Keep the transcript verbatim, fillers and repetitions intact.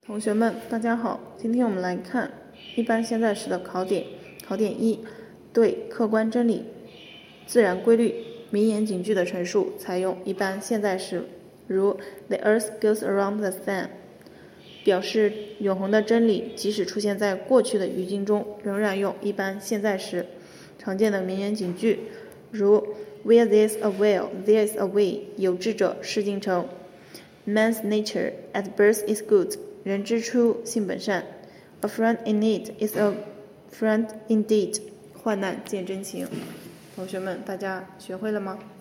同学们，大家好，今天我们来看一般现在时的考点。考点一，对客观真理、自然规律、名言警句的陈述采用一般现在时，如 The earth goes around the sun， 表示永恒的真理，即使出现在过去的语境中，仍然用一般现在时。常见的名言警句，如 Where there's a will, there's a way， 有志者事竟成。Man's nature at birth is good， 人之初性本善。A friend in need is a friend indeed， 患难见真情。同学们，大家学会了吗？